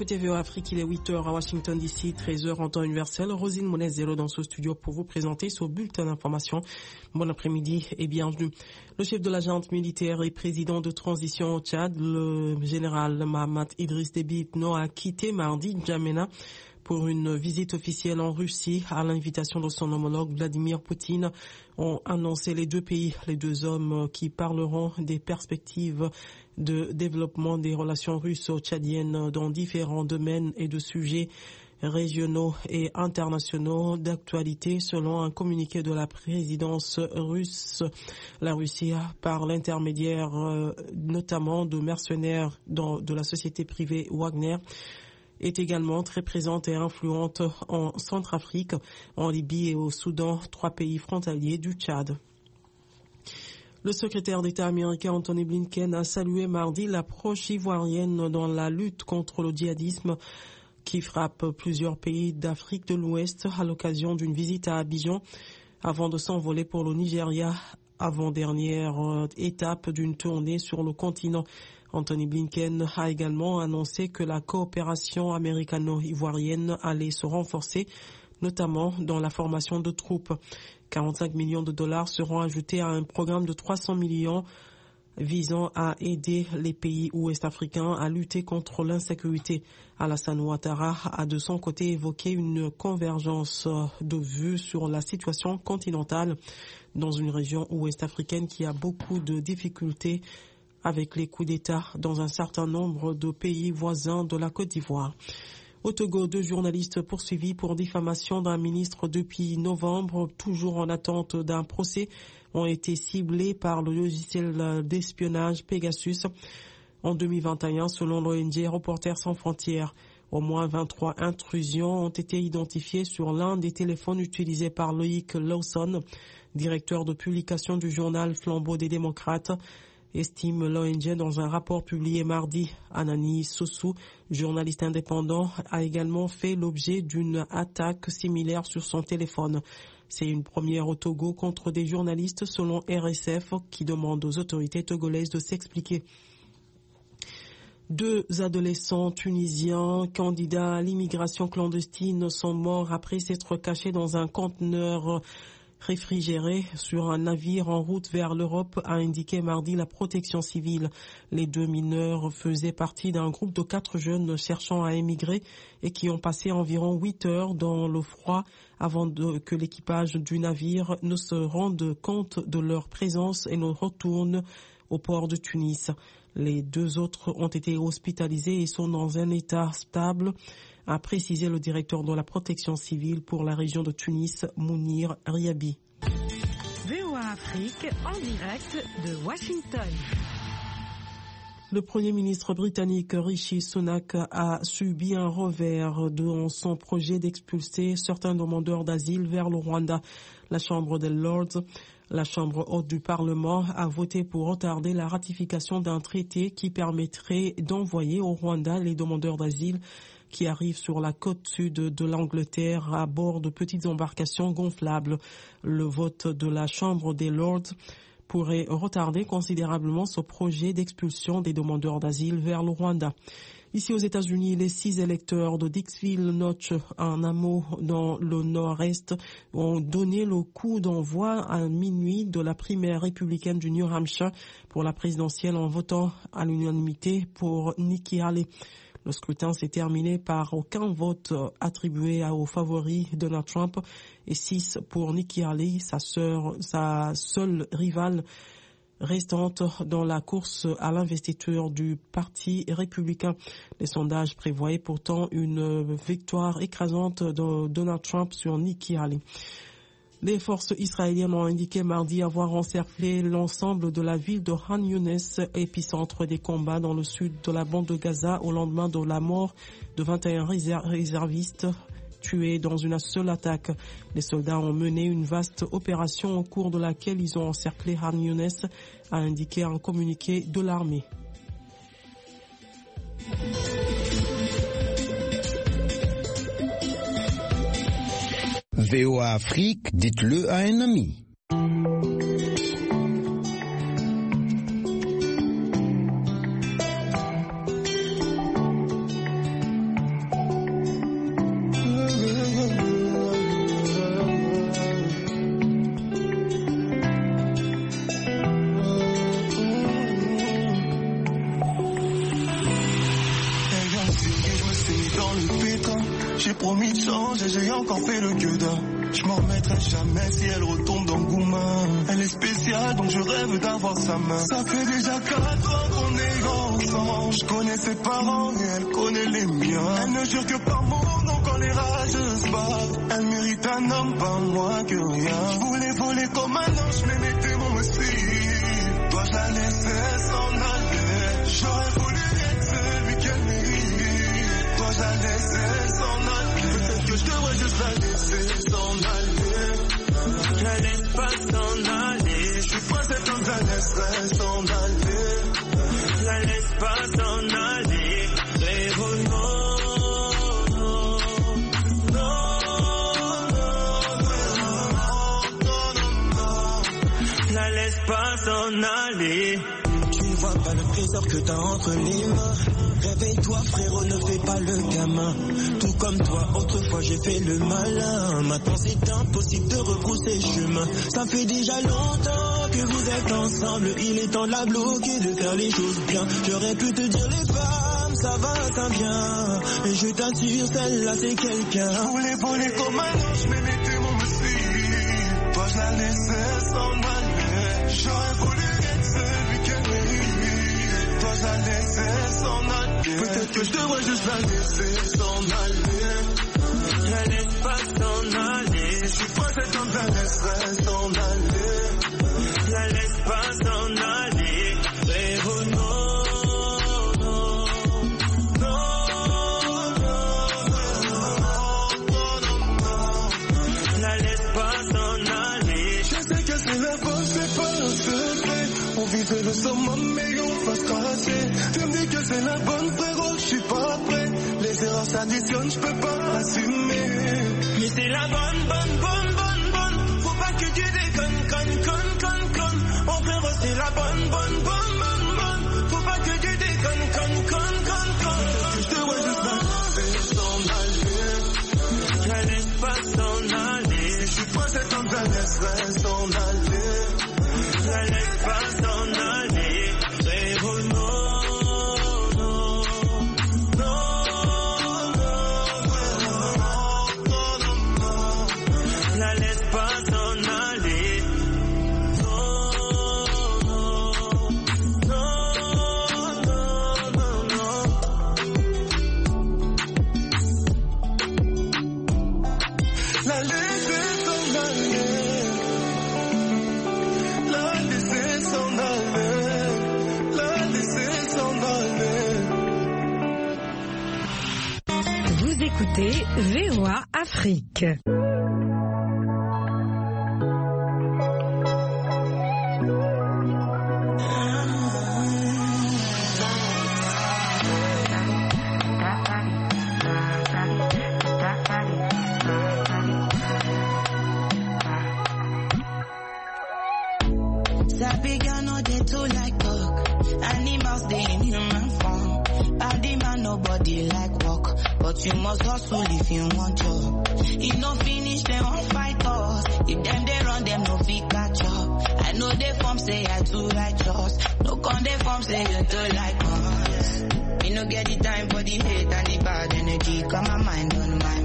écoutez VOA Afrique, il est 8h à Washington DC, 13h en temps universel. Rosine Monnet-Zéro dans ce studio pour vous présenter ce bulletin d'information. Bon après-midi et bienvenue. Le chef de la junte militaire et président de transition au Tchad, le général Mahamat Idriss Déby Itno, a quitté mardi N'Djamena pour une visite officielle en Russie à l'invitation de son homologue Vladimir Poutine, ont annoncé les deux pays, les deux hommes qui parleront des perspectives de développement des relations russo-tchadiennes dans différents domaines et de sujets régionaux et internationaux d'actualité selon un communiqué de la présidence russe. La Russie, par l'intermédiaire notamment de mercenaires de la société privée Wagner, est également très présente et influente en Centrafrique, en Libye et au Soudan, trois pays frontaliers du Tchad. Le secrétaire d'État américain Anthony Blinken a salué mardi l'approche ivoirienne dans la lutte contre le djihadisme qui frappe plusieurs pays d'Afrique de l'Ouest à l'occasion d'une visite à Abidjan avant de s'envoler pour le Nigeria, avant-dernière étape d'une tournée sur le continent. Anthony Blinken a également annoncé que la coopération américano-ivoirienne allait se renforcer, notamment dans la formation de troupes. 45 millions de dollars seront ajoutés à un programme de 300 millions visant à aider les pays ouest-africains à lutter contre l'insécurité. Alassane Ouattara a de son côté évoqué une convergence de vues sur la situation continentale dans une région ouest-africaine qui a beaucoup de difficultés avec les coups d'État dans un certain nombre de pays voisins de la Côte d'Ivoire. Au Togo, 2 journalistes poursuivis pour diffamation d'un ministre depuis novembre, toujours en attente d'un procès, ont été ciblés par le logiciel d'espionnage Pegasus en 2021, selon l'ONG Reporters sans frontières. Au moins 23 intrusions ont été identifiées sur l'un des téléphones utilisés par Loïc Lawson, directeur de publication du journal Flambeau des démocrates, estime l'ONG dans un rapport publié mardi. Anani Sossou, journaliste indépendant, a également fait l'objet d'une attaque similaire sur son téléphone. C'est une première au Togo contre des journalistes selon RSF qui demande aux autorités togolaises de s'expliquer. 2 adolescents tunisiens candidats à l'immigration clandestine sont morts après s'être cachés dans un conteneur réfrigéré sur un navire en route vers l'Europe, a indiqué mardi la protection civile. Les 2 mineurs faisaient partie d'un groupe de 4 jeunes cherchant à émigrer et qui ont passé environ 8 heures dans le froid avant que l'équipage du navire ne se rende compte de leur présence et ne retourne au port de Tunis. Les 2 autres ont été hospitalisés et sont dans un état stable, a précisé le directeur de la protection civile pour la région de Tunis, Mounir Riabi. VOA Afrique en direct de Washington. Le Premier ministre britannique Rishi Sunak a subi un revers dans son projet d'expulser certains demandeurs d'asile vers le Rwanda. La Chambre des Lords, la Chambre haute du Parlement, a voté pour retarder la ratification d'un traité qui permettrait d'envoyer au Rwanda les demandeurs d'asile qui arrivent sur la côte sud de l'Angleterre à bord de petites embarcations gonflables. Le vote de la Chambre des Lords pourrait retarder considérablement ce projet d'expulsion des demandeurs d'asile vers le Rwanda. Ici aux États-Unis, les 6 électeurs de Dixville Notch, un hameau dans le nord-est, ont donné le coup d'envoi à minuit de la primaire républicaine du New Hampshire pour la présidentielle en votant à l'unanimité pour Nikki Haley. Le scrutin s'est terminé par aucun vote attribué au favori Donald Trump et 6 pour Nikki Haley, sa seule rivale restante dans la course à l'investiture du Parti républicain. Les sondages prévoyaient pourtant une victoire écrasante de Donald Trump sur Nikki Haley. Les forces israéliennes ont indiqué mardi avoir encerclé l'ensemble de la ville de Khan Younes, épicentre des combats dans le sud de la bande de Gaza, au lendemain de la mort de 21 réservistes tués dans une seule attaque. Les soldats ont mené une vaste opération au cours de laquelle ils ont encerclé Khan Younes, a indiqué un communiqué de l'armée. VOA Afrique, dites-le à un ami. changé, j'ai encore fait le gueudin. Je m'en remettrai jamais si elle retombe dans Goumin. Elle est spéciale donc je rêve d'avoir sa main. Ça fait déjà 4 ans qu'on est ensemble. Je connais ses parents et elle connaît les miens. Elle ne jure que par mon nom quand les rages se battent. Elle mérite un homme, pas moins que rien. Je voulais voler comme un ange mais n'était mon messie. Toi je la laissais s'en aller. J'aurais voulu être celui qu'elle mérite. Toi je la laissais s'en aller. Peut-être que je devrais juste la laisser s'en aller. Je la laisse pas s'en aller. Je suis pressé comme je la laisserai s'en aller. Je la laisse pas s'en aller. Rêve pas s'en aller. Tu ne vois pas le trésor que t'as entre les mains. Réveille-toi frérot, ne fais pas le gamin. Tout comme toi, autrefois j'ai fait le malin. Maintenant c'est impossible de rebrousser chemin. Ça fait déjà longtemps que vous êtes ensemble. Il est temps de la bloquer, de faire les choses bien. J'aurais pu te dire les femmes, ça va, ça vient. Mais je t'assure, celle-là c'est quelqu'un. Je voulais voler comme un ange, mais n'était mon messie. Toi je la laissais s'en aller. J'aurais voulu être celui qu'elle mérite. Toi je la laissais s'en aller. Peut-être que je devrais juste la laisser s'en aller. Je la laisse pas s'en aller. Je suis pressé comme je la laisserai s'en aller. Je la laisse pas s'en aller. Frérot non, non, non, non. Je la laisse pas s'en aller. Je sais que c'est la bonne, c'est pas un secret. On visait le summum mais on va se crasser. Tu me dis que c'est la bonne frérot, je suis pas prêt. Les erreurs s'additionnent, je peux pas assumer. Mais c'est la bonne. Faut pas que tu déconnes, conne. Oh frérot c'est la bonne. Faut pas que tu déconnes, conne. Je devrais juste la laisser s'en aller. Je la laisse pas s'en aller. Je suis pressé comme je la laisserai s'en aller. Je la laisse pas s'en aller. Frérot non, non, non. Je la laisse pas s'en aller. La laisser s'en aller. La laisser s'en aller. La laisser s'en aller. Vous écoutez VOA Afrique. Sabi girl no dey too like talk. Animals dey in human form. Body man nobody like walk, but you must hustle if you want job. If no finish dem won't fight us. If them dey run them no fit catch up. I know they form say I too righteous. No con they form say you too like us. Me no get the time for the hate and the bad energy. Got my mind on my